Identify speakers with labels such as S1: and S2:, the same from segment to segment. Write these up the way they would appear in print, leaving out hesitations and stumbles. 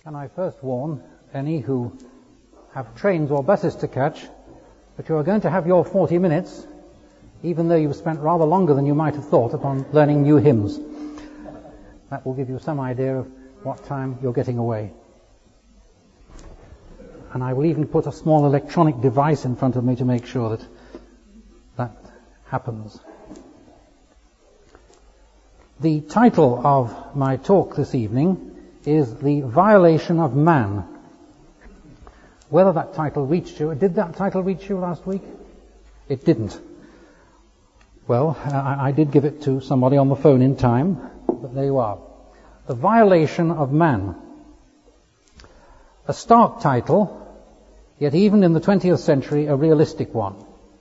S1: Can I first warn any who have trains or buses to catch that you are going to have your 40 minutes, even though you've spent rather longer than you might have thought upon learning new hymns. That will give you some idea of what time you're getting away. And I will even put a small electronic device in front of me to make sure that that happens. The title of my talk this evening is The Violation of Man. Whether that title reached you, did that title reach you last week? It didn't. Well, I did give it to somebody on the phone in time, but there you are. The Violation of Man. A stark title, yet even in the 20th century, a realistic one.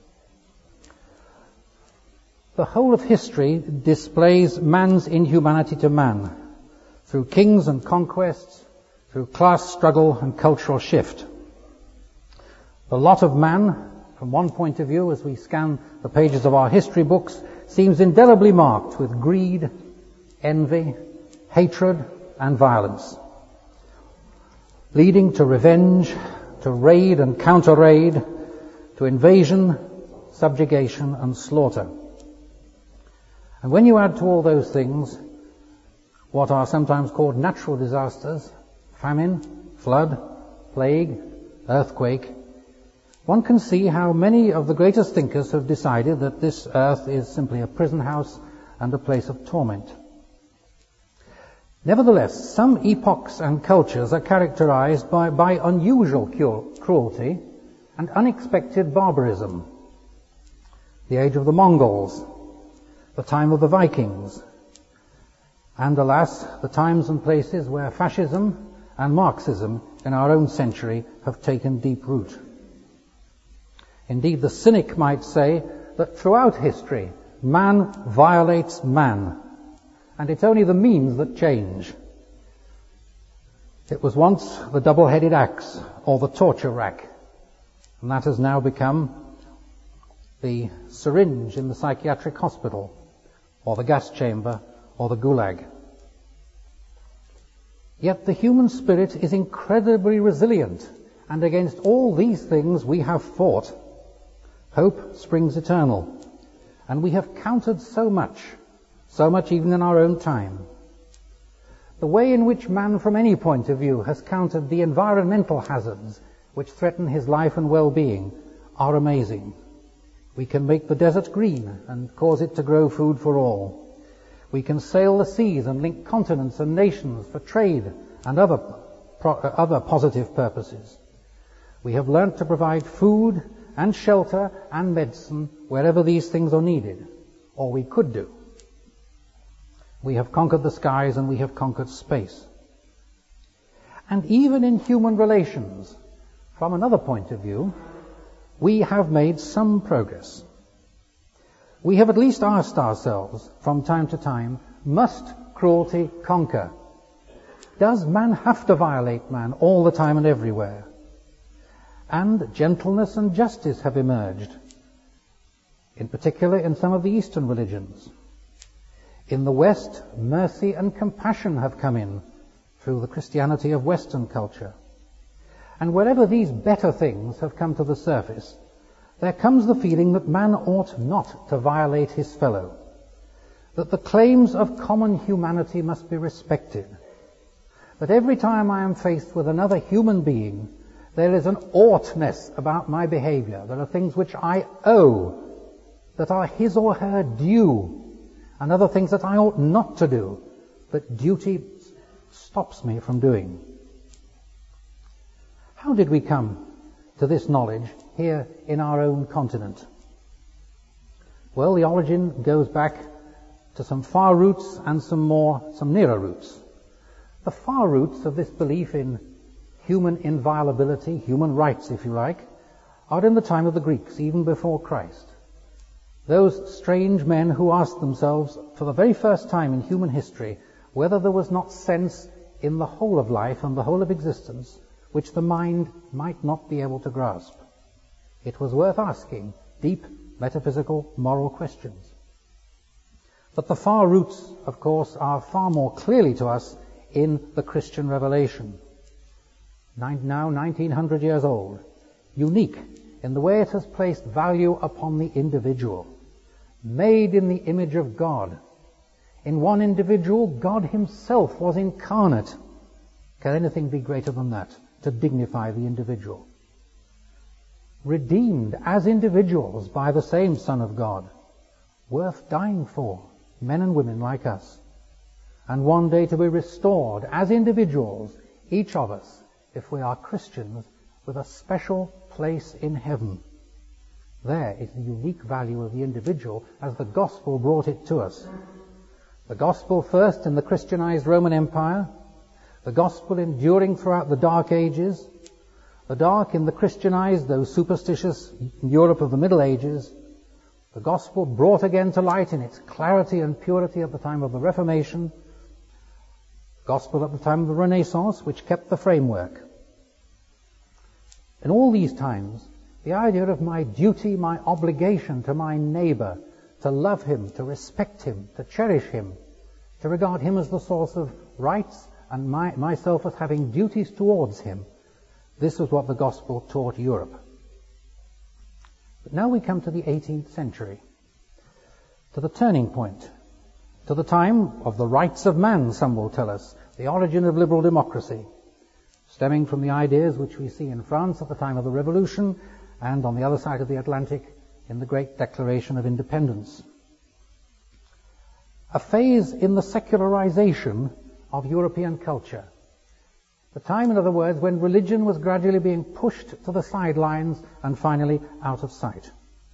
S1: The whole of history displays man's inhumanity to man, through kings and conquests, through class struggle and cultural shift. The lot of man, from one point of view, as we scan the pages of our history books, seems indelibly marked with greed, envy, hatred, and violence, leading to revenge, to raid and counter-raid, to invasion, subjugation, and slaughter. And when you add to all those things what are sometimes called natural disasters, famine, flood, plague, earthquake, one can see how many of the greatest thinkers have decided that this earth is simply a prison house and a place of torment. Nevertheless, some epochs and cultures are characterized by unusual cruelty and unexpected barbarism. The age of the Mongols, the time of the Vikings, and alas, the times and places where fascism and Marxism in our own century have taken deep root. Indeed, the cynic might say that throughout history, man violates man, and it's only the means that change. It was once the double-headed axe or the torture rack, and that has now become the syringe in the psychiatric hospital, or the gas chamber, or the gulag. Yet the human spirit is incredibly resilient, and against all these things we have fought. Hope springs eternal, and we have countered so much even in our own time. The way in which man from any point of view has countered the environmental hazards which threaten his life and well-being are amazing. We can make the desert green and cause it to grow food for all. We can sail the seas and link continents and nations for trade and other positive purposes. We have learnt to provide food and shelter and medicine wherever these things are needed, or we could do. We have conquered the skies and we have conquered space. And even in human relations, from another point of view, we have made some progress. We have at least asked ourselves from time to time, must cruelty conquer? Does man have to violate man all the time and everywhere? And gentleness and justice have emerged, in particular in some of the Eastern religions. In the West, mercy and compassion have come in through the Christianity of Western culture. And wherever these better things have come to the surface, there comes the feeling that man ought not to violate his fellow, that the claims of common humanity must be respected, that every time I am faced with another human being, there is an oughtness about my behavior. There are things which I owe, that are his or her due, and other things that I ought not to do, that duty stops me from doing. How did we come to this knowledge here in our own continent? Well, the origin goes back to some far roots and some nearer roots. The far roots of this belief in human inviolability, human rights, if you like, are in the time of the Greeks, even before Christ. Those strange men who asked themselves for the very first time in human history whether there was not sense in the whole of life and the whole of existence which the mind might not be able to grasp. It was worth asking deep, metaphysical, moral questions. But the far roots, of course, are far more clearly to us in the Christian revelation. now 1900 years old, unique in the way it has placed value upon the individual, made in the image of God. In one individual, God himself was incarnate. Can anything be greater than that, to dignify the individual? Redeemed as individuals by the same Son of God, worth dying for, men and women like us. And one day to be restored as individuals, each of us, if we are Christians, with a special place in heaven. There is the unique value of the individual as the gospel brought it to us. The gospel first in the Christianized Roman Empire, the gospel enduring throughout the Dark Ages, the dark in the Christianized, though superstitious, Europe of the Middle Ages, the gospel brought again to light in its clarity and purity at the time of the Reformation, the gospel at the time of the Renaissance, which kept the framework. In all these times, the idea of my duty, my obligation to my neighbor, to love him, to respect him, to cherish him, to regard him as the source of rights and myself as having duties towards him, this was what the gospel taught Europe. But now we come to the 18th century, to the turning point, to the time of the rights of man, some will tell us, the origin of liberal democracy, stemming from the ideas which we see in France at the time of the Revolution and on the other side of the Atlantic in the Great Declaration of Independence. A phase in the secularization of European culture. The time, in other words, when religion was gradually being pushed to the sidelines and finally out of sight.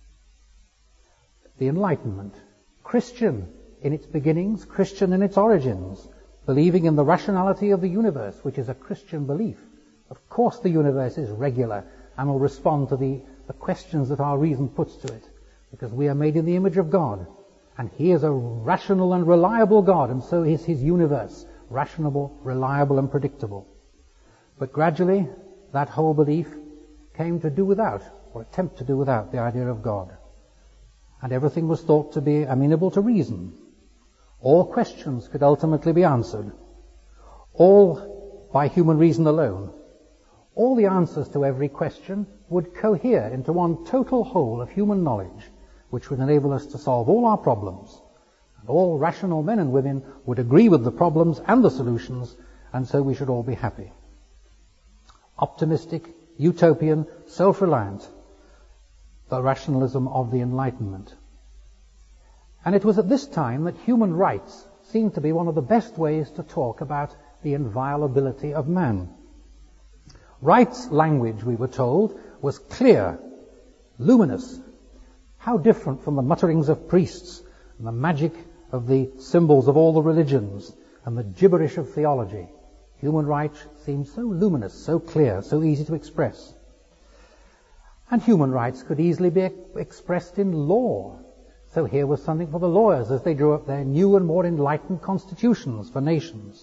S1: The Enlightenment, Christian in its beginnings, Christian in its origins, believing in the rationality of the universe, which is a Christian belief. Of course the universe is regular and will respond to the questions that our reason puts to it, because we are made in the image of God, and he is a rational and reliable God, and so is his universe, rational, reliable and predictable. But gradually, that whole belief came to do without, or attempt to do without, the idea of God. And everything was thought to be amenable to reason. All questions could ultimately be answered, all by human reason alone. All the answers to every question would cohere into one total whole of human knowledge, which would enable us to solve all our problems. And all rational men and women would agree with the problems and the solutions, and so we should all be happy. Optimistic, utopian, self-reliant, the rationalism of the Enlightenment. And it was at this time that human rights seemed to be one of the best ways to talk about the inviolability of man. Rights language, we were told, was clear, luminous. How different from the mutterings of priests and the magic of the symbols of all the religions and the gibberish of theology. Human rights seemed so luminous, so clear, so easy to express. And human rights could easily be expressed in law. So here was something for the lawyers as they drew up their new and more enlightened constitutions for nations.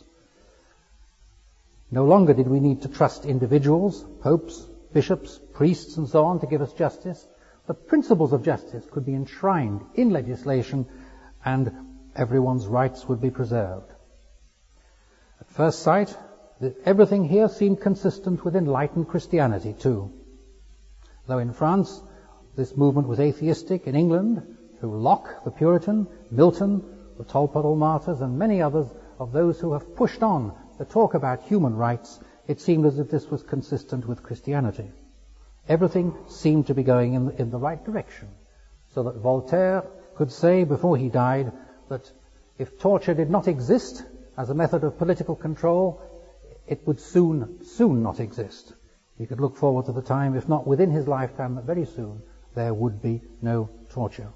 S1: No longer did we need to trust individuals, popes, bishops, priests, and so on to give us justice. The principles of justice could be enshrined in legislation, and everyone's rights would be preserved. At first sight, everything here seemed consistent with enlightened Christianity too. Though in France, this movement was atheistic, in England, through Locke, the Puritan, Milton, the Tolpuddle martyrs, and many others of those who have pushed on the talk about human rights, it seemed as if this was consistent with Christianity. Everything seemed to be going in the right direction, so that Voltaire could say before he died that if torture did not exist as a method of political control, it would soon not exist. He could look forward to the time, if not within his lifetime, that very soon there would be no torture.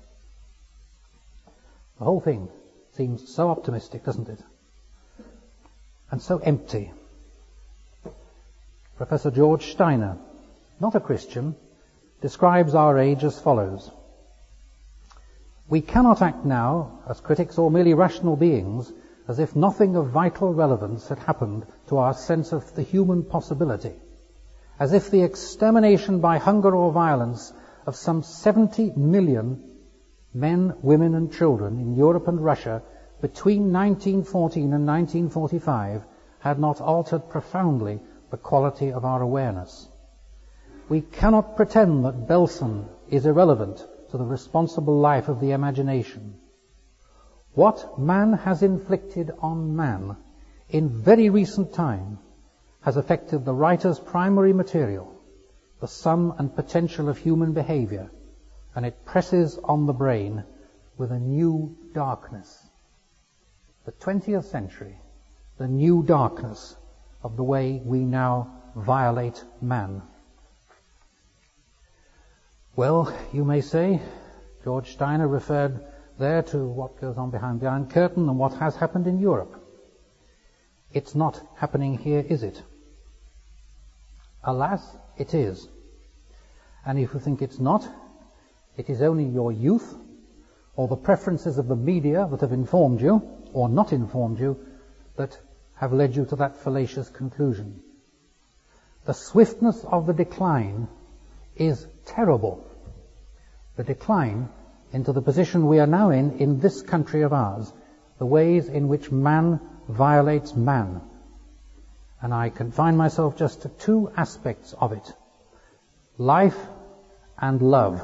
S1: The whole thing seems so optimistic, doesn't it? And so empty. Professor George Steiner, not a Christian, describes our age as follows. We cannot act now as critics or merely rational beings as if nothing of vital relevance had happened to our sense of the human possibility, as if the extermination by hunger or violence of some 70 million men, women and children in Europe and Russia between 1914 and 1945 had not altered profoundly the quality of our awareness. We cannot pretend that Belsen is irrelevant to the responsible life of the imagination. What man has inflicted on man in very recent time has affected the writer's primary material, the sum and potential of human behavior, and it presses on the brain with a new darkness. The 20th century, the new darkness of the way we now violate man. Well, you may say, George Steiner referred there to what goes on behind the Iron Curtain and what has happened in Europe. It's not happening here, is it? Alas, it is. And if you think it's not, it is only your youth or the preferences of the media that have informed you, or not informed you, that have led you to that fallacious conclusion. The swiftness of the decline is terrible. The decline into the position we are now in this country of ours, the ways in which man violates man. And I confine myself just to two aspects of it: life and love.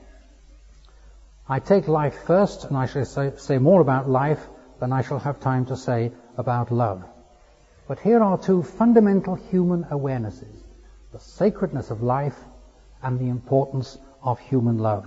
S1: I take life first, and I shall say more about life than I shall have time to say about love. But here are two fundamental human awarenesses: the sacredness of life and the importance of human love.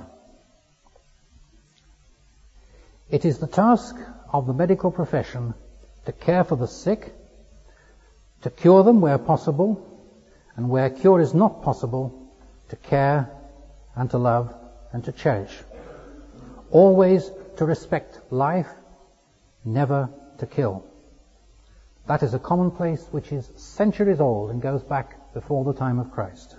S1: It is the task of the medical profession to care for the sick, to cure them where possible, and where cure is not possible, to care and to love and to cherish. Always to respect life, never to kill. That is a commonplace which is centuries old and goes back before the time of Christ.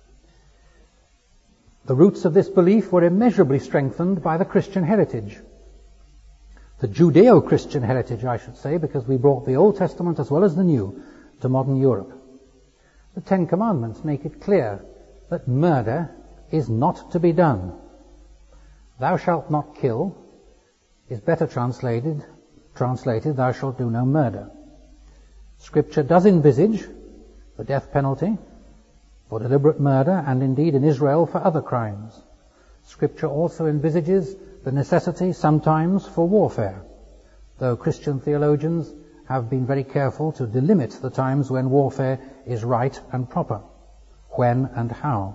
S1: The roots of this belief were immeasurably strengthened by the Christian heritage. The Judeo-Christian heritage, I should say, because we brought the Old Testament as well as the New to modern Europe. The Ten Commandments make it clear that murder is not to be done. Thou shalt not kill is better translated, thou shalt do no murder. Scripture does envisage the death penalty for deliberate murder, and indeed in Israel for other crimes. Scripture also envisages the necessity sometimes for warfare, though Christian theologians have been very careful to delimit the times when warfare is right and proper, when and how.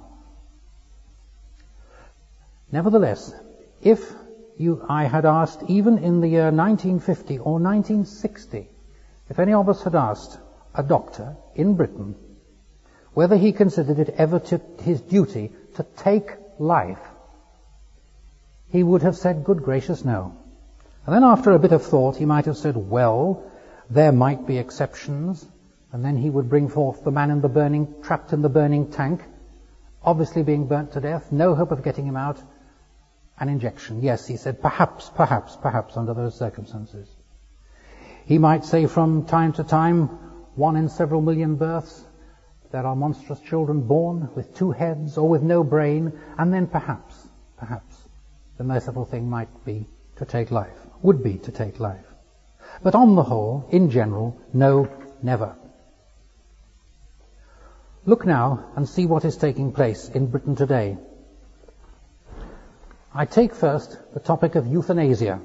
S1: Nevertheless, if I had asked, even in the year 1950 or 1960, if any of us had asked a doctor in Britain whether he considered it ever his duty to take life, he would have said, good gracious, no. And then after a bit of thought, he might have said, well, there might be exceptions, and then he would bring forth the man trapped in the burning tank, obviously being burnt to death, no hope of getting him out, an injection. Yes, he said, perhaps under those circumstances. He might say from time to time, 1 in several million births, there are monstrous children born with 2 heads or with no brain, and then perhaps, the merciful thing might be to take life, would be to take life. But on the whole, in general, no, never. Look now and see what is taking place in Britain today. I take first the topic of euthanasia.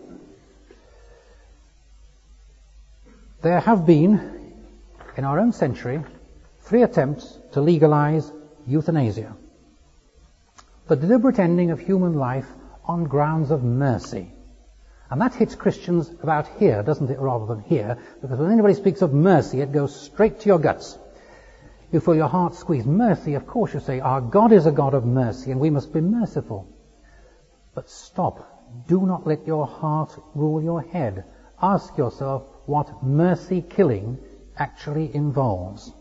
S1: There have been, in our own century, 3 attempts to legalize euthanasia. The deliberate ending of human life on grounds of mercy. And that hits Christians about here, doesn't it, rather than here, because when anybody speaks of mercy, it goes straight to your guts. You feel your heart squeezed. Mercy, of course, you say, our God is a God of mercy, and we must be merciful. But stop. Do not let your heart rule your head. Ask yourself what mercy killing actually involves.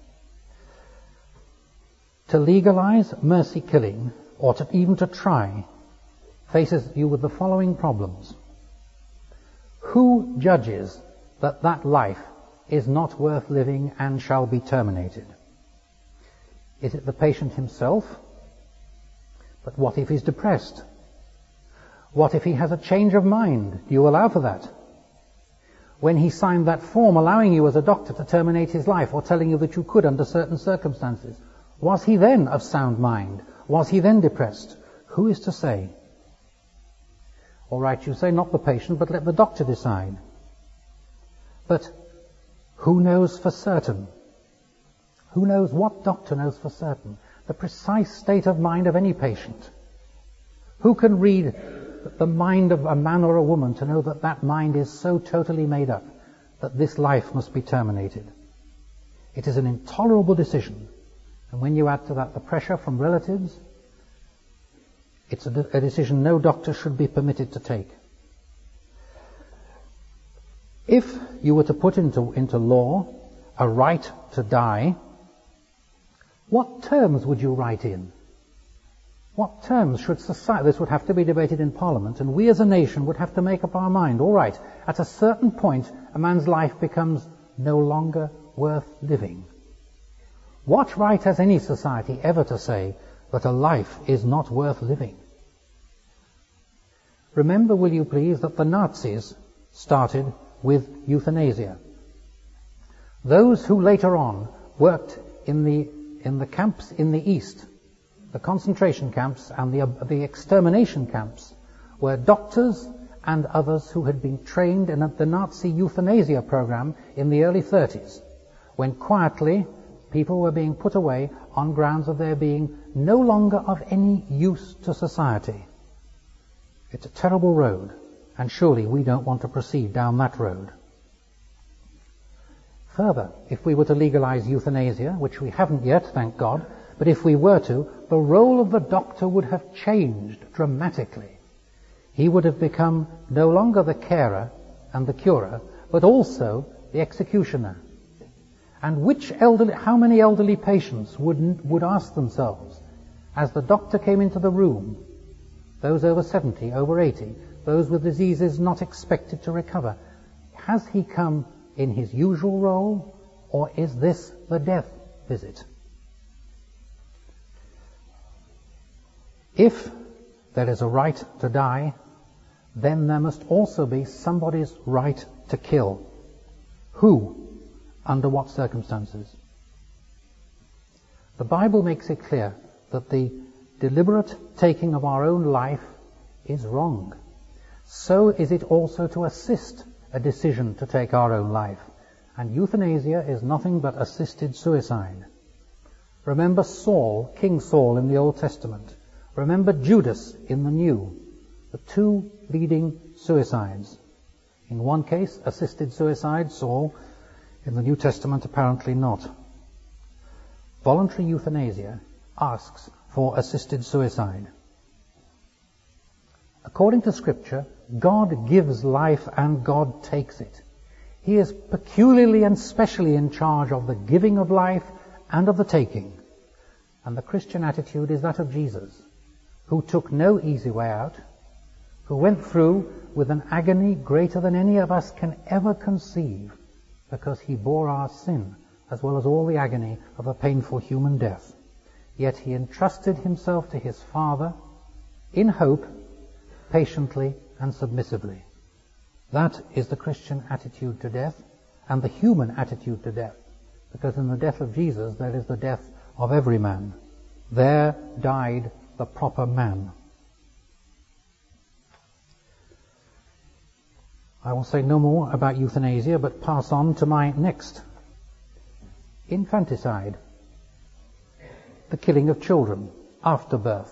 S1: To legalize mercy killing, or even to try, faces you with the following problems. Who judges that that life is not worth living and shall be terminated? Is it the patient himself? But what if he's depressed? What if he has a change of mind? Do you allow for that? when he signed that form allowing you as a doctor to terminate his life, or telling you that you could under certain circumstances? Was he then of sound mind? Was he then depressed? Who is to say? All right, you say not the patient, but let the doctor decide. But who knows for certain? Who knows? What doctor knows for certain the precise state of mind of any patient? Who can read the mind of a man or a woman to know that that mind is so totally made up that this life must be terminated? It is an intolerable decision. And when you add to that the pressure from relatives, it's a decision no doctor should be permitted to take. If you were to put into law a right to die, what terms would you write in? What terms should society... This would have to be debated in Parliament, and we as a nation would have to make up our mind. All right, at a certain point, a man's life becomes no longer worth living. What right has any society ever to say that a life is not worth living? Remember, will you please, that the Nazis started with euthanasia. Those who later on worked in the camps in the East, the concentration camps and the extermination camps, were doctors and others who had been trained in the Nazi euthanasia program in the early 30s, when quietly people were being put away on grounds of their being no longer of any use to society. It's a terrible road, and surely we don't want to proceed down that road. Further, if we were to legalize euthanasia, which we haven't yet, thank God, but if we were to, the role of the doctor would have changed dramatically. He would have become no longer the carer and the curer, but also the executioner. And how many elderly patients would ask themselves, as the doctor came into the room, those over 70, over 80, those with diseases not expected to recover, has he come in his usual role, or is this the death visit? If there is a right to die, then there must also be somebody's right to kill. Who? Under what circumstances? The Bible makes it clear that the deliberate taking of our own life is wrong. So is it also to assist a decision to take our own life. And euthanasia is nothing but assisted suicide. Remember Saul, King Saul in the Old Testament. Remember Judas in the New. The two leading suicides. In one case, assisted suicide, Saul. In the New Testament, apparently not. Voluntary euthanasia asks for assisted suicide. According to Scripture, God gives life and God takes it. He is peculiarly and specially in charge of the giving of life and of the taking. And the Christian attitude is that of Jesus, who took no easy way out, who went through with an agony greater than any of us can ever conceive, because he bore our sin as well as all the agony of a painful human death. Yet he entrusted himself to his Father in hope, patiently and submissively. That is the Christian attitude to death and the human attitude to death, because in the death of Jesus there is the death of every man. There died the proper man. I will say no more about euthanasia, but pass on to my next. Infanticide. The killing of children after birth.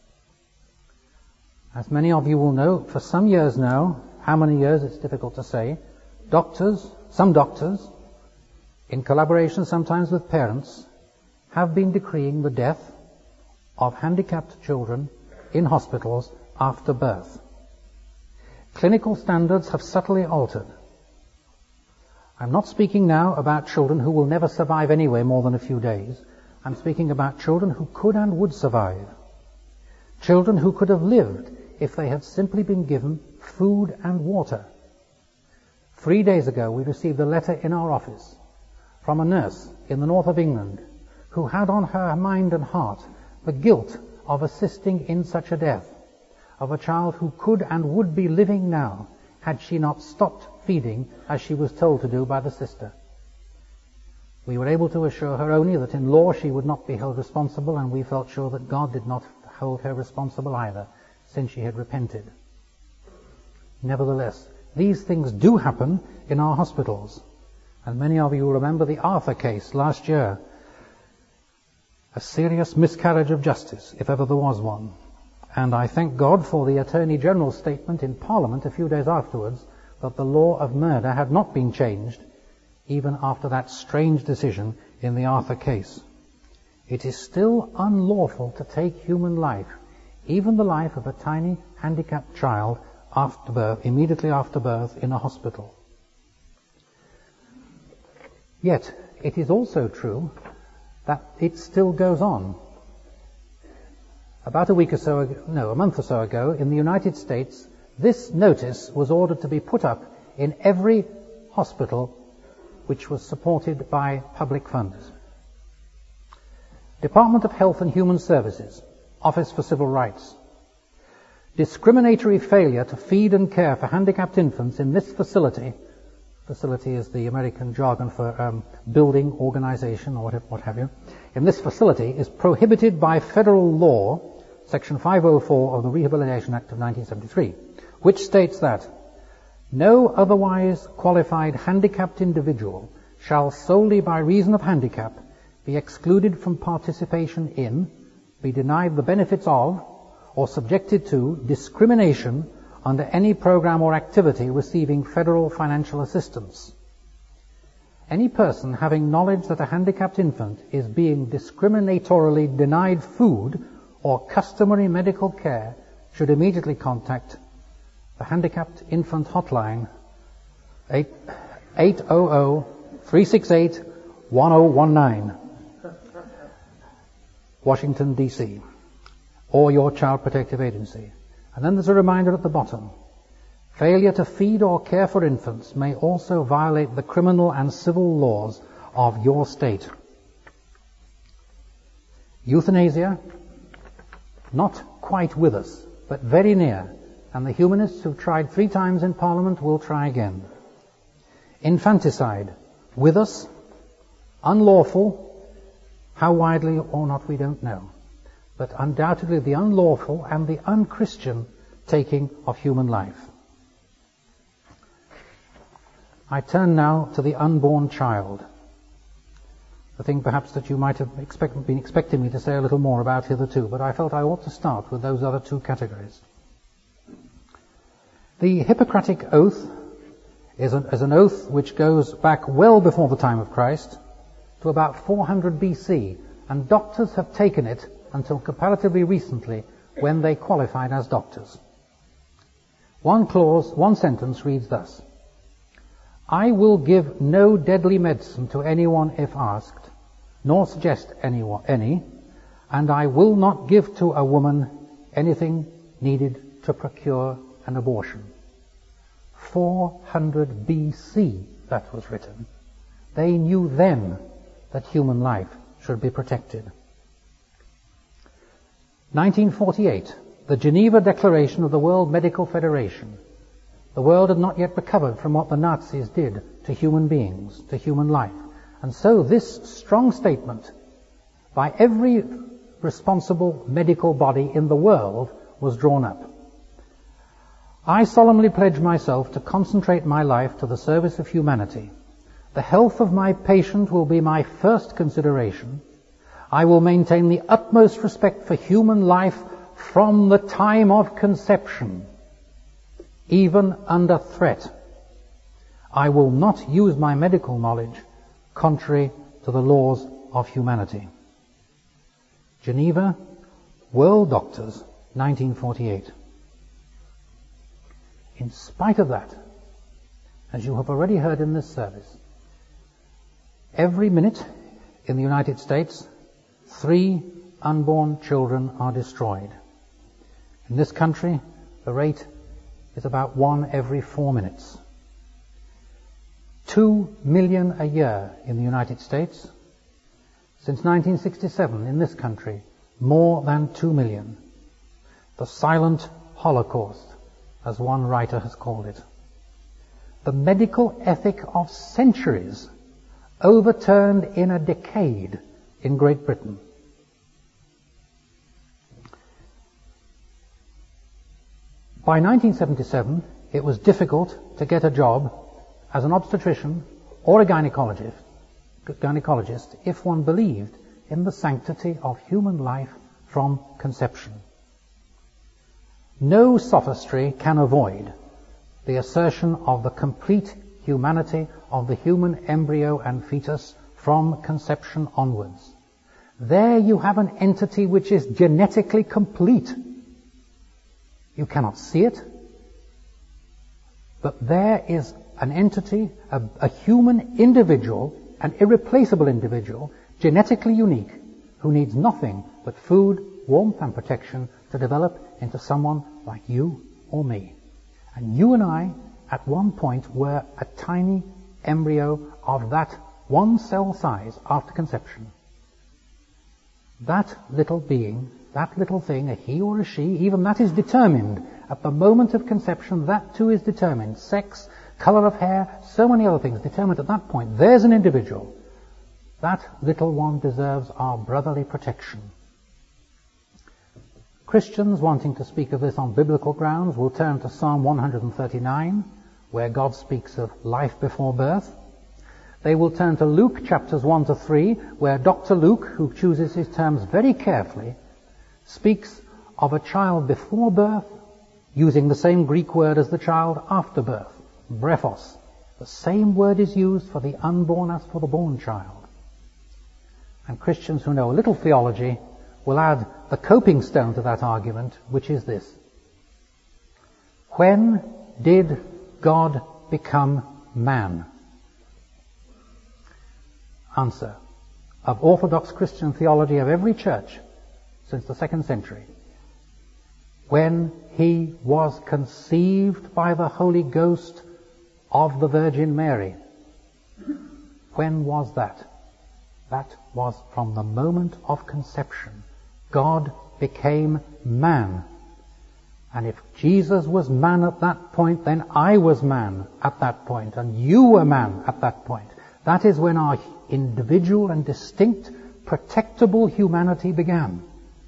S1: As many of you will know, for some years now, how many years it's difficult to say, some doctors, in collaboration sometimes with parents, have been decreeing the death of handicapped children in hospitals after birth. Clinical standards have subtly altered. I'm not speaking now about children who will never survive anyway more than a few days. I'm speaking about children who could and would survive. Children who could have lived if they had simply been given food and water. 3 days ago we received a letter in our office from a nurse in the north of England who had on her mind and heart the guilt of assisting in such a death of a child who could and would be living now had she not stopped feeding as she was told to do by the sister. We were able to assure her only that in law she would not be held responsible, and we felt sure that God did not hold her responsible either, since she had repented. Nevertheless, these things do happen in our hospitals, and many of you will remember the Arthur case last year. A serious miscarriage of justice, if ever there was one. And I thank God for the Attorney General's statement in Parliament a few days afterwards that the law of murder had not been changed even after that strange decision in the Arthur case. It is still unlawful to take human life, even the life of a tiny handicapped child after birth, immediately after birth in a hospital. Yet, it is also true that it still goes on. About a month or so ago, in the United States, this notice was ordered to be put up in every hospital which was supported by public funds. Department of Health and Human Services, Office for Civil Rights. Discriminatory failure to feed and care for handicapped infants in this facility is the American jargon for building, organization, or what have you. In this facility is prohibited by federal law, Section 504 of the Rehabilitation Act of 1973, which states that no otherwise qualified handicapped individual shall solely by reason of handicap be excluded from participation in, be denied the benefits of, or subjected to discrimination under any program or activity receiving federal financial assistance. Any person having knowledge that a handicapped infant is being discriminatorily denied food or customary medical care should immediately contact the Handicapped Infant Hotline, 800-368-1019, Washington, D.C., or your Child Protective Agency. And then there's a reminder at the bottom. Failure to feed or care for infants may also violate the criminal and civil laws of your state. Euthanasia, not quite with us, but very near. And the humanists who've tried 3 times in Parliament will try again. Infanticide, with us, unlawful, how widely or not we don't know, but undoubtedly the unlawful and the unchristian taking of human life. I turn now to the unborn child, the thing perhaps that you might have been expecting me to say a little more about hitherto, but I felt I ought to start with those other 2 categories. The Hippocratic Oath is an oath which goes back well before the time of Christ to about 400 BC, and doctors have taken it until comparatively recently when they qualified as doctors. One sentence reads thus: I will give no deadly medicine to anyone if asked, nor suggest any, and I will not give to a woman anything needed to procure an abortion. 400 BC that was written. They knew then that human life should be protected. 1948, the Geneva Declaration of the World Medical Federation. The world had not yet recovered from what the Nazis did to human beings, to human life. And so this strong statement by every responsible medical body in the world was drawn up. I solemnly pledge myself to concentrate my life to the service of humanity. The health of my patient will be my first consideration. I will maintain the utmost respect for human life from the time of conception, even under threat. I will not use my medical knowledge contrary to the laws of humanity. Geneva, World Doctors, 1948. In spite of that, as you have already heard in this service, every minute in the United States, 3 unborn children are destroyed. In this country, the rate is about 1 every 4 minutes. 2 million a year in the United States. Since 1967, in this country, more than 2 million. The silent Holocaust, as one writer has called it. the medical ethic of centuries overturned in a decade in Great Britain. By 1977, it was difficult to get a job as an obstetrician or a gynecologist if one believed in the sanctity of human life from conception. No sophistry can avoid the assertion of the complete humanity of the human embryo and fetus from conception onwards. There you have an entity which is genetically complete. You cannot see it, but there is an entity, a human individual, an irreplaceable individual, genetically unique, who needs nothing but food, warmth and protection to develop into someone like you or me. And you and I, at one point, were a tiny embryo of that one cell size after conception. That little being, that little thing, a he or a she, even that is determined. At the moment of conception, that too is determined. Sex, color of hair, so many other things determined at that point. There's an individual. That little one deserves our brotherly protection. Christians wanting to speak of this on biblical grounds will turn to Psalm 139, where God speaks of life before birth. They will turn to Luke chapters 1 to 3, where Dr. Luke, who chooses his terms very carefully, speaks of a child before birth, using the same Greek word as the child after birth, brephos. The same word is used for the unborn as for the born child. And Christians who know a little theology will add the coping stone to that argument, which is this. When did God become man? Answer. Of Orthodox Christian theology of every church since the 2nd century. When he was conceived by the Holy Ghost of the Virgin Mary. When was that? That was from the moment of conception. God became man. And if Jesus was man at that point, then I was man at that point, and you were man at that point. That is when our individual and distinct, protectable humanity began.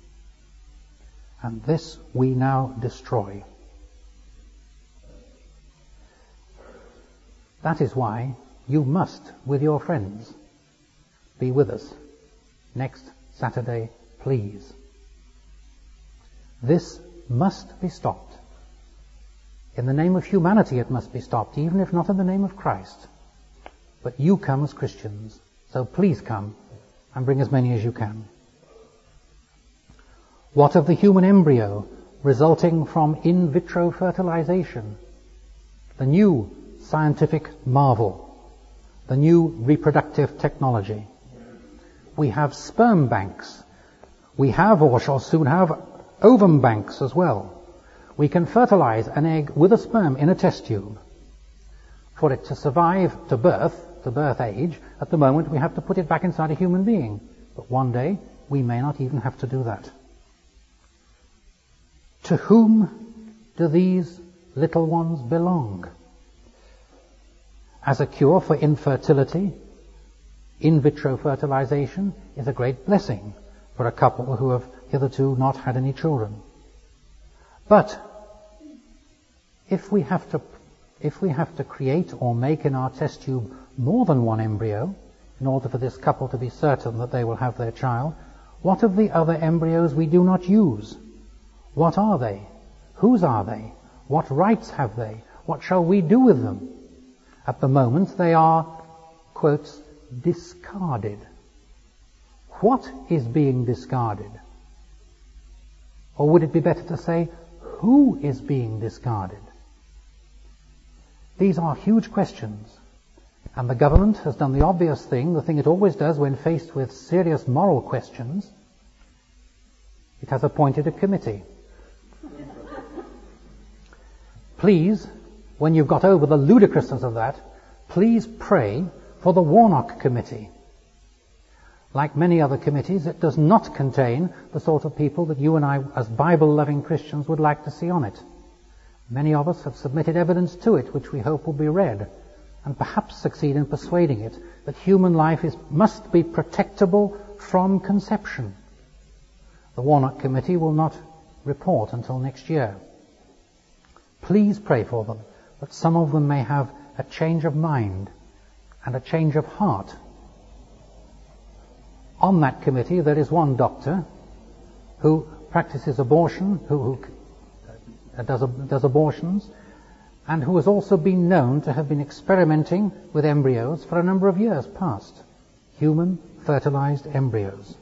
S1: And this we now destroy. That is why you must, with your friends, be with us next Saturday, please. This must be stopped. In the name of humanity it must be stopped, even if not in the name of Christ. But you come as Christians, so please come and bring as many as you can. What of the human embryo resulting from in vitro fertilization? The new scientific marvel, the new reproductive technology. We have sperm banks. We have, or shall soon have, ovum banks as well. We can fertilize an egg with a sperm in a test tube. For it to survive to birth age, at the moment we have to put it back inside a human being. But one day we may not even have to do that. To whom do these little ones belong? As a cure for infertility, in vitro fertilization is a great blessing for a couple who have hitherto not had any children. But if we have to create or make in our test tube more than one embryo in order for this couple to be certain that they will have their child, what of the other embryos we do not use? What are they? Whose are they? What rights have they? What shall we do with them? At the moment they are, quotes, discarded. What is being discarded? Or would it be better to say, who is being discarded? These are huge questions. And the government has done the obvious thing, the thing it always does when faced with serious moral questions. It has appointed a committee. Please, when you've got over the ludicrousness of that, please pray for the Warnock Committee. Like many other committees, it does not contain the sort of people that you and I, as Bible-loving Christians, would like to see on it. Many of us have submitted evidence to it, which we hope will be read, and perhaps succeed in persuading it that human life must be protectable from conception. The Warnock Committee will not report until next year. Please pray for them, that some of them may have a change of mind and a change of heart. On that committee there is one doctor who practices abortion, who does abortions, and who has also been known to have been experimenting with embryos for a number of years past. Human fertilized embryos.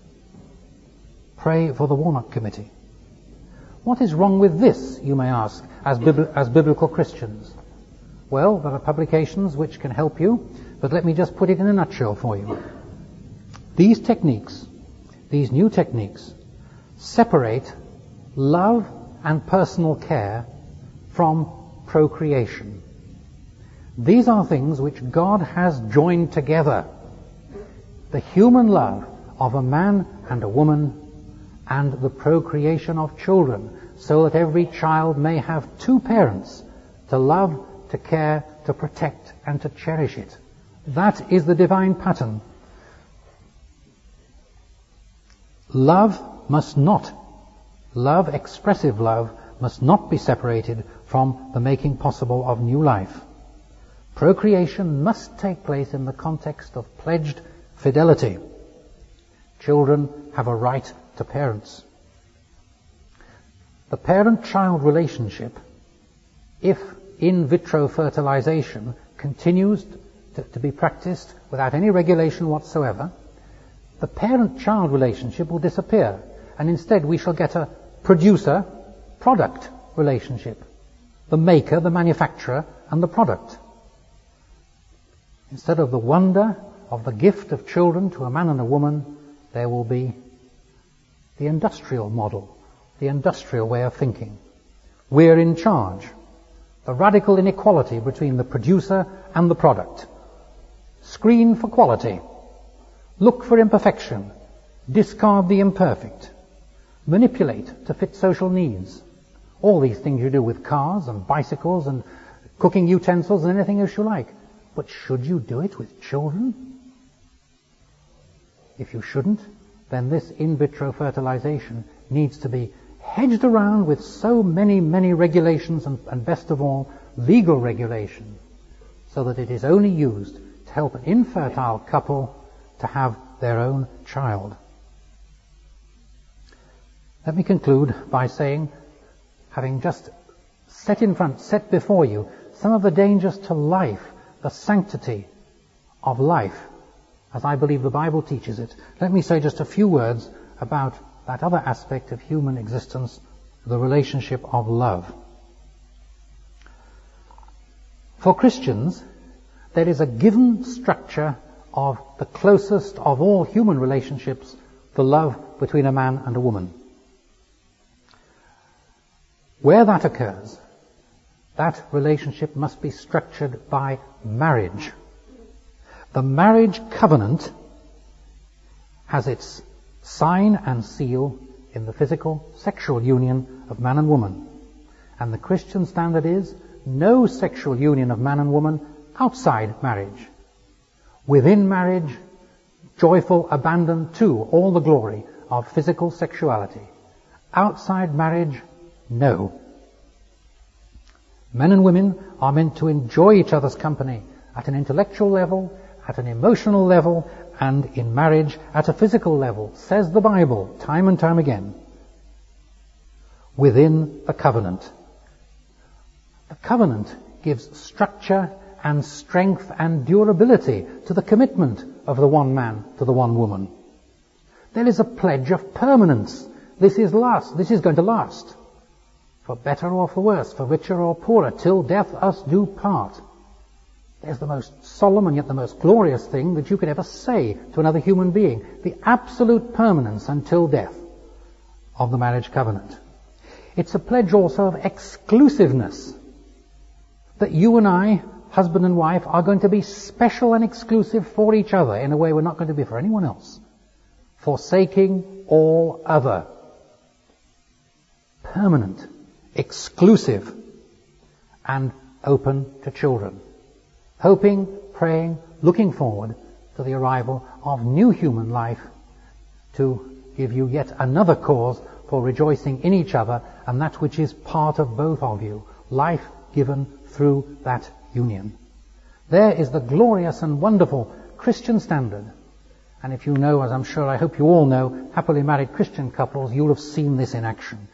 S1: Pray for the Warnock Committee. What is wrong with this, you may ask, as biblical Christians? Well, there are publications which can help you, but let me just put it in a nutshell for you. These techniques, these new techniques, separate love and personal care from procreation. These are things which God has joined together. The human love of a man and a woman and the procreation of children, so that every child may have two parents to love, to care, to protect, and to cherish it. That is the divine pattern. Expressive love, must not be separated from the making possible of new life. Procreation must take place in the context of pledged fidelity. Children have a right to parents. The parent-child relationship, if in vitro fertilization continues to be practiced without any regulation whatsoever, the parent-child relationship will disappear, and instead we shall get a producer-product relationship. The maker, the manufacturer, and the product. Instead of the wonder of the gift of children to a man and a woman, there will be the industrial model, the industrial way of thinking. We're in charge. The radical inequality between the producer and the product. Screen for quality. Look for imperfection. Discard the imperfect. Manipulate to fit social needs. All these things you do with cars and bicycles and cooking utensils and anything else you like. But should you do it with children? If you shouldn't, then this in vitro fertilization needs to be hedged around with so many regulations and best of all, legal regulation, so that it is only used to help an infertile couple to have their own child. Let me conclude by saying, having just set before you some of the dangers to life, the sanctity of life, as I believe the Bible teaches it, let me say just a few words about that other aspect of human existence, the relationship of love. For Christians, there is a given structure of the closest of all human relationships, the love between a man and a woman. Where that occurs, that relationship must be structured by marriage. The marriage covenant has its sign and seal in the physical, sexual union of man and woman. And the Christian standard is no sexual union of man and woman outside marriage. Within marriage, joyful abandon to all the glory of physical sexuality. Outside marriage, no. Men and women are meant to enjoy each other's company at an intellectual level, at an emotional level, and in marriage at a physical level, says the Bible time and time again. Within the covenant. The covenant gives structure and strength and durability to the commitment of the one man to the one woman. There is a pledge of permanence. This is going to last. For better or for worse, for richer or poorer, till death us do part. There's the most solemn and yet the most glorious thing that you could ever say to another human being. The absolute permanence until death of the marriage covenant. It's a pledge also of exclusiveness. That you and I, husband and wife, are going to be special and exclusive for each other in a way we're not going to be for anyone else. Forsaking all other. Permanent. Exclusive. and open to children. Hoping, praying, looking forward to the arrival of new human life to give you yet another cause for rejoicing in each other and that which is part of both of you, life given through that union. There is the glorious and wonderful Christian standard. And if you know, as I'm sure I hope you all know, happily married Christian couples, you'll have seen this in action.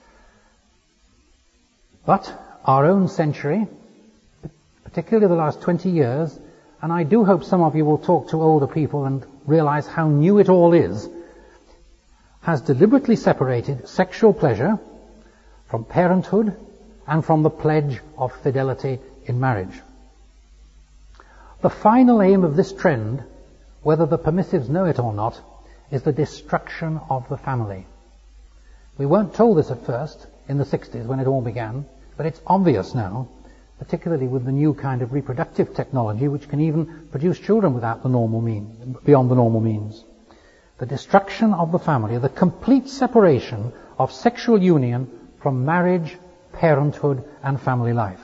S1: But our own century, particularly the last 20 years, and I do hope some of you will talk to older people and realize how new it all is, has deliberately separated sexual pleasure from parenthood and from the pledge of fidelity in marriage. The final aim of this trend, whether the permissives know it or not, is the destruction of the family. We weren't told this at first, in the 60s when it all began, but it's obvious now, particularly with the new kind of reproductive technology which can even produce children without the normal means, beyond the normal means. The destruction of the family, the complete separation of sexual union from marriage, parenthood, and family life.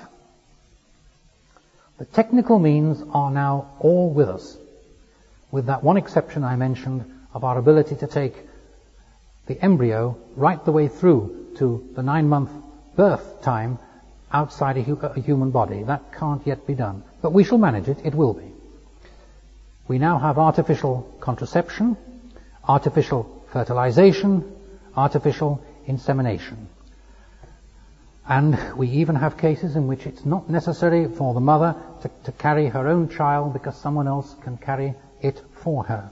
S1: The technical means are now all with us, with that one exception I mentioned of our ability to take the embryo right the way through to the 9-month birth time outside a human body. That can't yet be done. But we shall manage it. It will be. We now have artificial contraception, artificial fertilization, artificial insemination. And we even have cases in which it's not necessary for the mother to carry her own child because someone else can carry it for her.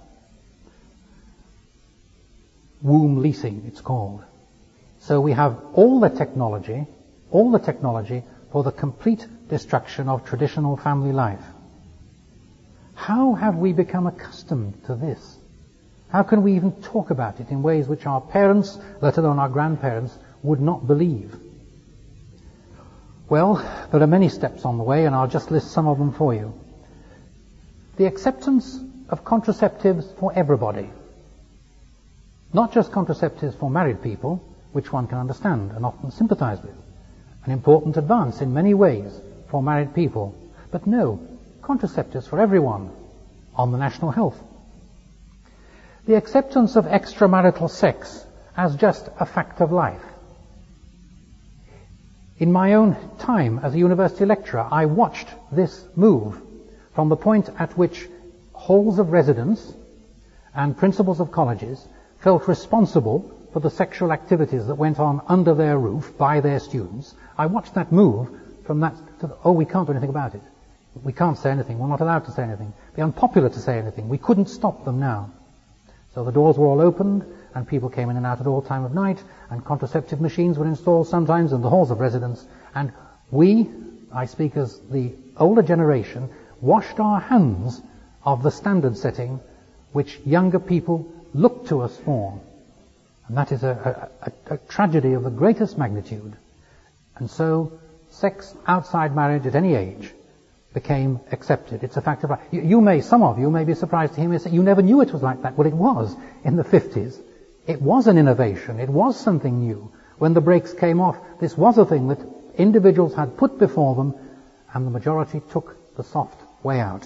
S1: Womb leasing, it's called. So we have all the technology for the complete destruction of traditional family life. How have we become accustomed to this? How can we even talk about it in ways which our parents, let alone our grandparents, would not believe? Well, there are many steps on the way, and I'll just list some of them for you. The acceptance of contraceptives for everybody. Not just contraceptives for married people, which one can understand and often sympathize with. An important advance in many ways for married people. But no, contraceptives for everyone on the national health. The acceptance of extramarital sex as just a fact of life. In my own time as a university lecturer, I watched this move from the point at which halls of residence and principals of colleges felt responsible for the sexual activities that went on under their roof by their students. I watched that move from that to, we can't do anything about it. We can't say anything. We're not allowed to say anything. It'd be unpopular to say anything. We couldn't stop them now. So the doors were all opened, and people came in and out at all time of night, and contraceptive machines were installed sometimes in the halls of residence, and we, I speak as the older generation, washed our hands of the standard setting which younger people look to us for. And that is a tragedy of the greatest magnitude. And so sex outside marriage at any age became accepted. It's a fact of life. Some of you may be surprised to hear me say, you never knew it was like that. Well, it was in the 50s. It was an innovation. It was something new. When the brakes came off, this was a thing that individuals had put before them, and the majority took the soft way out.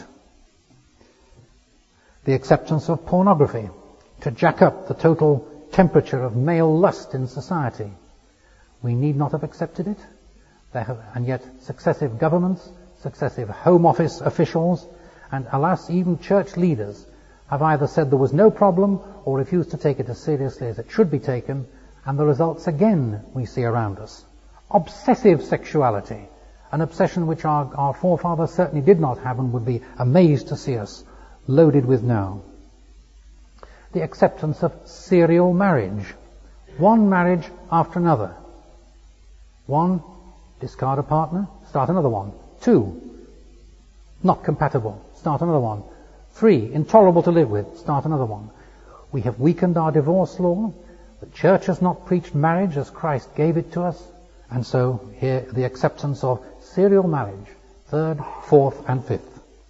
S1: The acceptance of pornography to jack up the total temperature of male lust in society. We need not have accepted it. And yet successive governments, successive Home Office officials, and alas, even church leaders have either said there was no problem or refused to take it as seriously as it should be taken, and the results again we see around us. Obsessive sexuality, an obsession which our forefathers certainly did not have and would be amazed to see us loaded with now. The acceptance of serial marriage. One marriage after another. 1, discard a partner, start another one. 2, not compatible, start another one. 3, intolerable to live with, start another one. We have weakened our divorce law. The church has not preached marriage as Christ gave it to us. And so here the acceptance of serial marriage, 3rd, 4th, and 5th.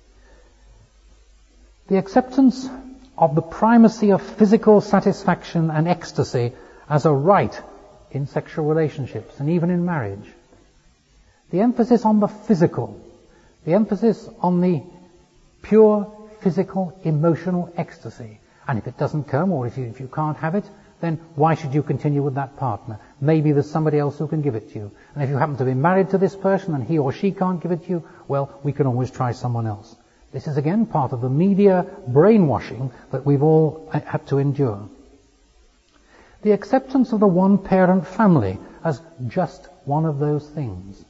S1: The acceptance of the primacy of physical satisfaction and ecstasy as a right in sexual relationships and even in marriage. The emphasis on the physical, the emphasis on the pure physical emotional ecstasy. And if it doesn't come, or if you can't have it, then why should you continue with that partner? Maybe there's somebody else who can give it to you. And if you happen to be married to this person and he or she can't give it to you, well, we can always try someone else. This is again part of the media brainwashing that we've all had to endure. The acceptance of the one-parent family as just one of those things.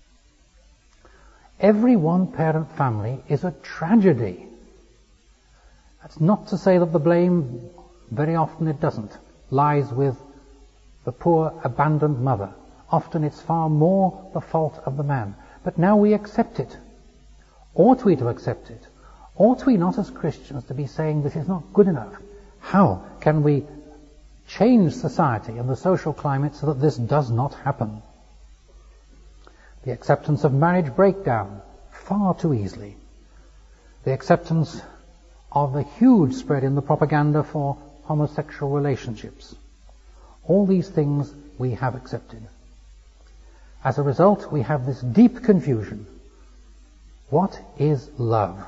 S1: Every one-parent family is a tragedy. That's not to say that the blame, very often it doesn't, lies with the poor abandoned mother. Often it's far more the fault of the man. But now we accept it. Ought we to accept it? Ought we not as Christians to be saying this is not good enough? How can we change society and the social climate so that this does not happen? The acceptance of marriage breakdown, far too easily. The acceptance of the huge spread in the propaganda for homosexual relationships. All these things we have accepted. As a result, we have this deep confusion. What is love?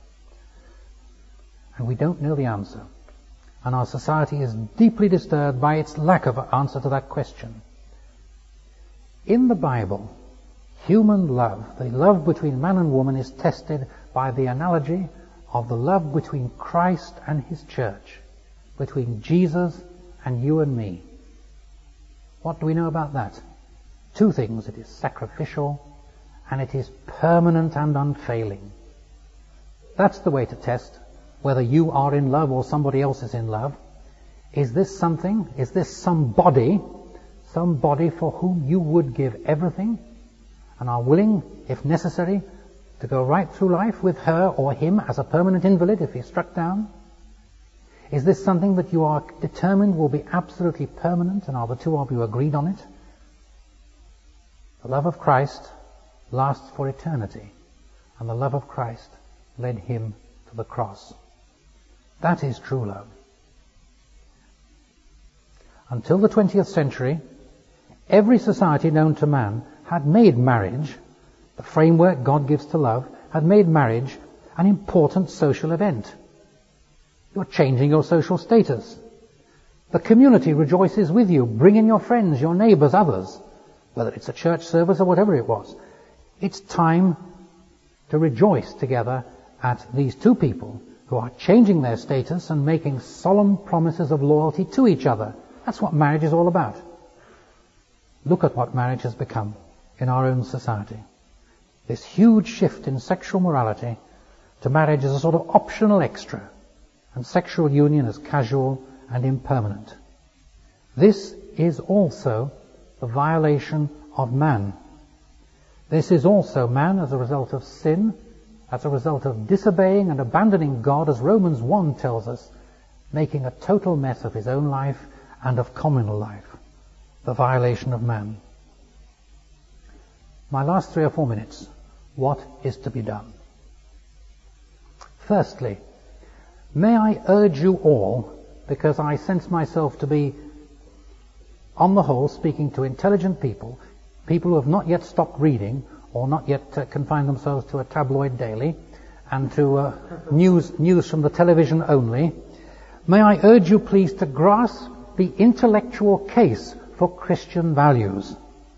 S1: And we don't know the answer. And our society is deeply disturbed by its lack of answer to that question. In the Bible, human love, the love between man and woman, is tested by the analogy of the love between Christ and His church, between Jesus and you and me. What do we know about that? Two things. It is sacrificial and it is permanent and unfailing. That's the way to test whether you are in love or somebody else is in love. Is this something? Is this somebody for whom you would give everything and are willing, if necessary, to go right through life with her or him as a permanent invalid if he's struck down? Is this something that you are determined will be absolutely permanent, and are the two of you agreed on it? The love of Christ lasts for eternity, and the love of Christ led him to the cross. That is true love. Until the 20th century, every society known to man had made marriage, the framework God gives to love, had made marriage an important social event. You're changing your social status. The community rejoices with you. Bring in your friends, your neighbors, others, whether it's a church service or whatever it was. It's time to rejoice together at these two people who are changing their status and making solemn promises of loyalty to each other. That's what marriage is all about. Look at what marriage has become in our own society. This huge shift in sexual morality to marriage as a sort of optional extra, and sexual union as casual and impermanent. This is also the violation of man. This is also man as a result of sin, as a result of disobeying and abandoning God, as Romans 1 tells us, making a total mess of his own life and of communal life. The violation of man. My last 3 or 4 minutes. What is to be done? Firstly, may I urge you all, because I sense myself to be, on the whole, speaking to intelligent people, people who have not yet stopped reading, or not yet confined themselves to a tabloid daily, and to news from the television only. May I urge you, please, to grasp the intellectual case for Christian values.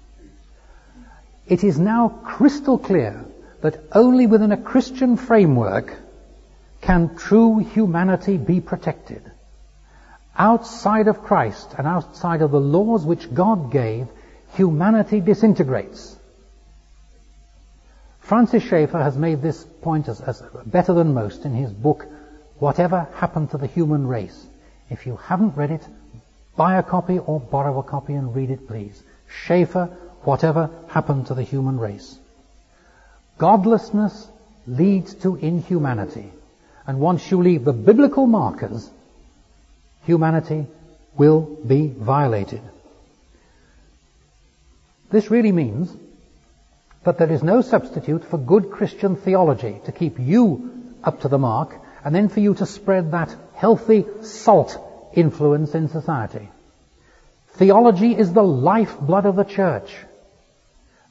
S1: It is now crystal clear that only within a Christian framework can true humanity be protected. Outside of Christ and outside of the laws which God gave, humanity disintegrates. Francis Schaeffer has made this point as better than most in his book, Whatever Happened to the Human Race. If you haven't read it, buy a copy or borrow a copy and read it, please. Schaeffer, Whatever Happened to the Human Race. Godlessness leads to inhumanity. And once you leave the biblical markers, humanity will be violated. This really means that there is no substitute for good Christian theology to keep you up to the mark and then for you to spread that healthy salt influence in society. Theology is the lifeblood of the church.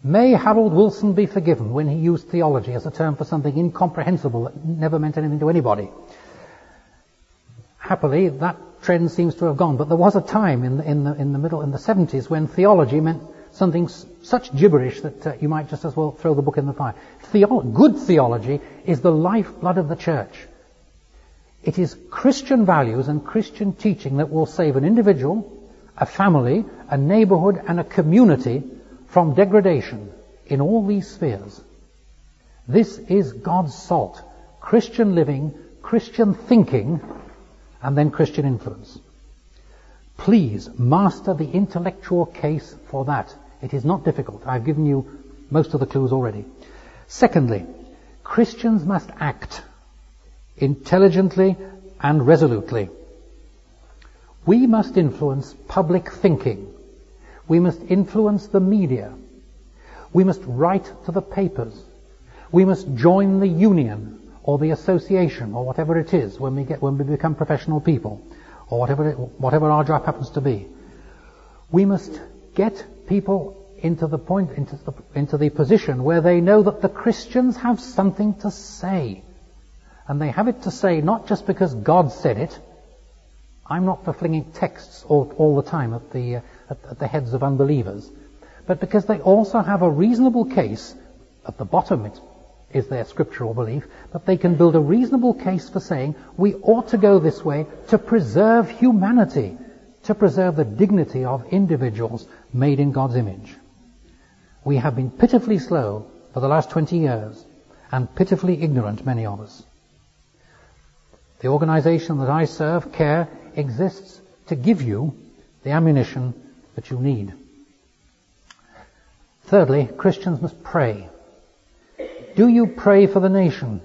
S1: May Harold Wilson be forgiven when he used theology as a term for something incomprehensible that never meant anything to anybody. Happily, that trend seems to have gone, but there was a time in the 70s when theology meant something such gibberish that you might just as well throw the book in the fire. Good theology is the lifeblood of the church. It is Christian values and Christian teaching that will save an individual, a family, a neighborhood, and a community from degradation in all these spheres. This is God's salt. Christian living, Christian thinking, and then Christian influence. Please master the intellectual case for that. It is not difficult. I've given you most of the clues already. Secondly, Christians must act intelligently and resolutely. We must influence public thinking. We must influence the media. We must write to the papers. We must join the union or the association or whatever it is when we become professional people, or whatever our job happens to be. We must get people into the position where they know that the Christians have something to say. And they have it to say not just because God said it. I'm not for flinging texts all the time at the heads of unbelievers, but because they also have a reasonable case. At the bottom it is their scriptural belief, but they can build a reasonable case for saying we ought to go this way to preserve humanity, to preserve the dignity of individuals made in God's image. We have been pitifully slow for the last 20 years, and pitifully ignorant, many of us. The organization that I serve, CARE, exists to give you the ammunition that you need. Thirdly, Christians must pray. Do you pray for the nation?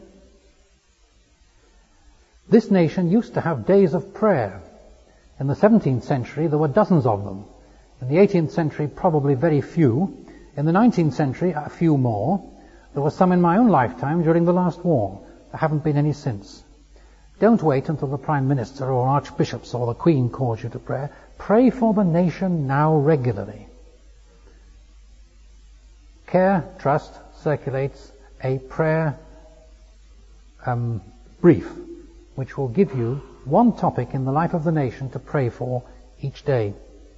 S1: This nation used to have days of prayer. In the 17th century, there were dozens of them. In the 18th century, probably very few. In the 19th century, a few more. There were some in my own lifetime during the last war. There haven't been any since. Don't wait until the Prime Minister or archbishops or the Queen calls you to prayer. Pray for the nation now regularly. CARE Trust circulates a prayer brief which will give you one topic in the life of the nation to pray for each day.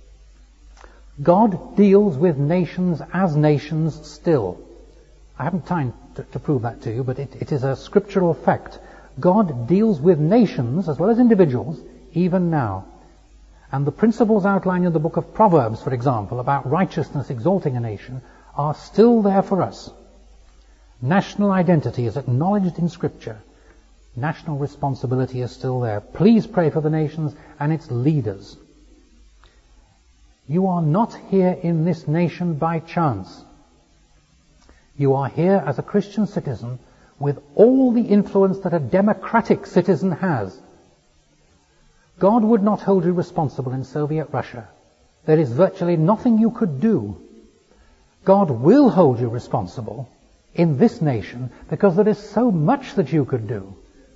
S1: God deals with nations as nations still. I haven't time to prove that to you, but it is a scriptural fact. God deals with nations as well as individuals even now. And the principles outlined in the book of Proverbs, for example, about righteousness exalting a nation, are still there for us. National identity is acknowledged in Scripture. National responsibility is still there. Please pray for the nations and its leaders. You are not here in this nation by chance. You are here as a Christian citizen with all the influence that a democratic citizen has. God would not hold you responsible in Soviet Russia. There is virtually nothing you could do. God will hold you responsible in this nation because there is so much that you could do.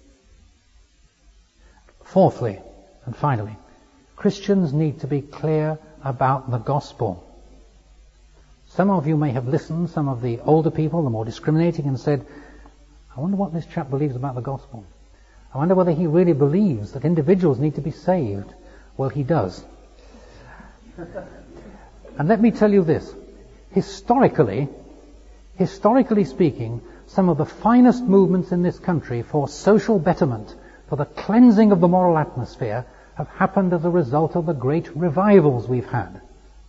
S1: Fourthly, and finally, Christians need to be clear about the gospel. Some of you may have listened, some of the older people, the more discriminating, and said, I wonder what this chap believes about the gospel. I wonder whether he really believes that individuals need to be saved. Well, he does. And let me tell you this. Historically speaking, some of the finest movements in this country for social betterment, for the cleansing of the moral atmosphere, have happened as a result of the great revivals we've had.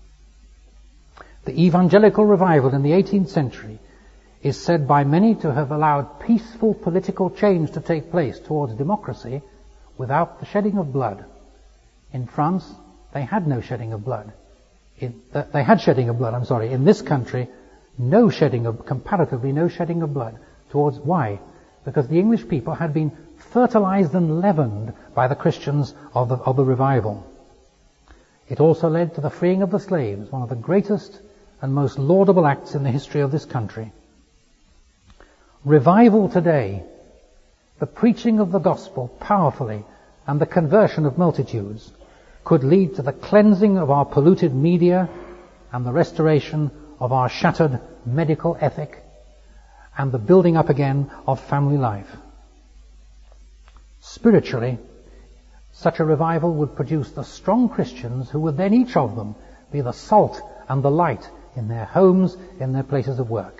S1: The evangelical revival in the 18th century is said by many to have allowed peaceful political change to take place towards democracy without the shedding of blood. In France, they had no shedding of blood. They had shedding of blood, In this country, comparatively no shedding of blood. Why? Because the English people had been fertilized and leavened by the Christians of the revival. It also led to the freeing of the slaves, one of the greatest and most laudable acts in the history of this country. Revival today, the preaching of the gospel powerfully and the conversion of multitudes, could lead to the cleansing of our polluted media and the restoration of our shattered medical ethic and the building up again of family life. Spiritually, such a revival would produce the strong Christians who would then each of them be the salt and the light in their homes, in their places of work.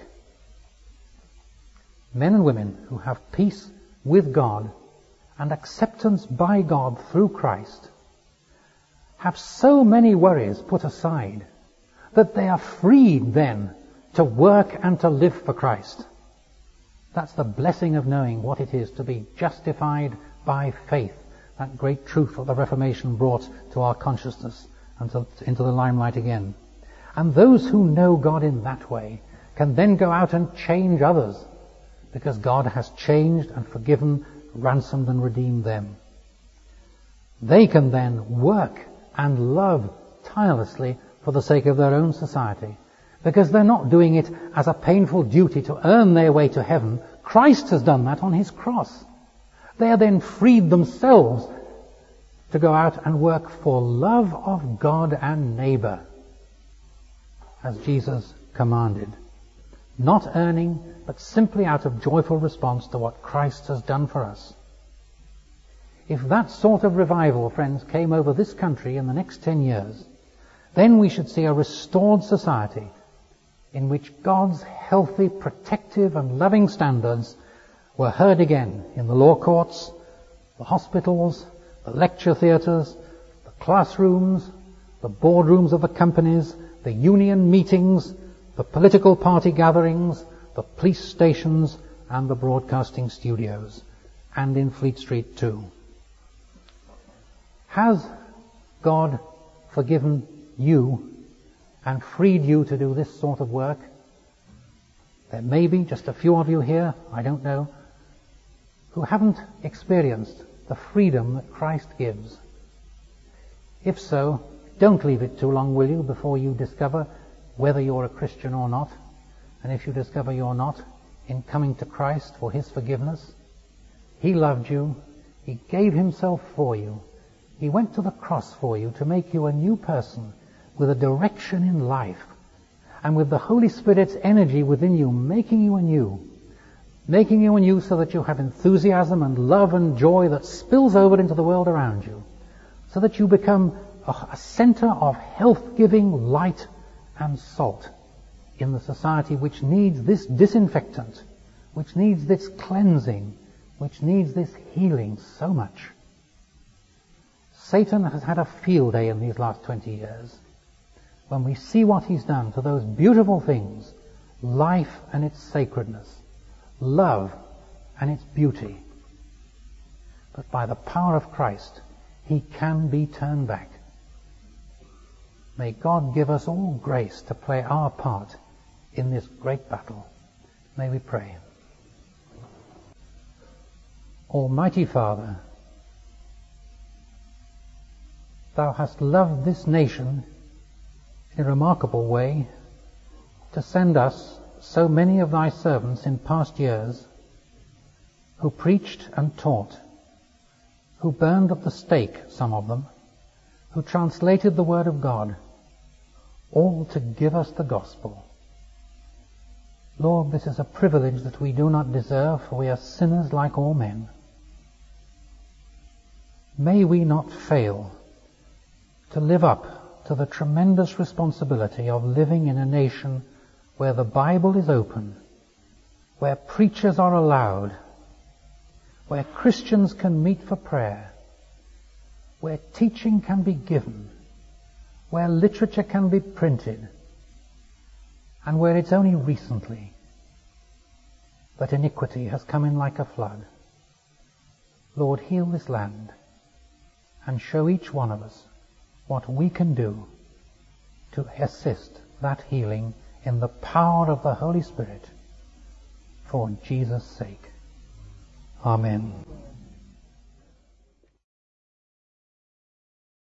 S1: Men and women who have peace with God and acceptance by God through Christ have so many worries put aside that they are freed then to work and to live for Christ. That's the blessing of knowing what it is to be justified by faith, that great truth that the Reformation brought to our consciousness and into the limelight again. And those who know God in that way can then go out and change others, because God has changed and forgiven, ransomed and redeemed them. They can then work and love tirelessly for the sake of their own society, because they're not doing it as a painful duty to earn their way to heaven. Christ has done that on his cross. They are then freed themselves to go out and work for love of God and neighbor, as Jesus commanded. Not earning, but simply out of joyful response to what Christ has done for us. If that sort of revival, friends, came over this country in the next 10 years, then we should see a restored society in which God's healthy, protective and loving standards were heard again in the law courts, the hospitals, the lecture theatres, the classrooms, the boardrooms of the companies, the union meetings, the political party gatherings, the police stations and the broadcasting studios, and in Fleet Street too. Has God forgiven you and freed you to do this sort of work? There may be just a few of you here, I don't know, who haven't experienced the freedom that Christ gives. If so, don't leave it too long, will you, before you discover whether you're a Christian or not. And if you discover you're not, in coming to Christ for his forgiveness, he loved you, he gave himself for you, he went to the cross for you to make you a new person with a direction in life, and with the Holy Spirit's energy within you, making you anew so that you have enthusiasm and love and joy that spills over into the world around you, so that you become a center of health-giving light and salt in the society which needs this disinfectant, which needs this cleansing, which needs this healing so much. Satan has had a field day in these last 20 years when we see what he's done to those beautiful things, life and its sacredness, love and its beauty. But by the power of Christ, he can be turned back. May God give us all grace to play our part in this great battle. May we pray. Almighty Father, thou hast loved this nation in a remarkable way to send us so many of thy servants in past years who preached and taught, who burned at the stake, some of them, who translated the Word of God, all to give us the gospel. Lord, this is a privilege that we do not deserve, for we are sinners like all men. May we not fail to live up to the tremendous responsibility of living in a nation where the Bible is open, where preachers are allowed, where Christians can meet for prayer, where teaching can be given, where literature can be printed, and where it's only recently that iniquity has come in like a flood. Lord, heal this land and show each one of us what we can do to assist that healing in the power of the Holy Spirit for Jesus' sake. Amen.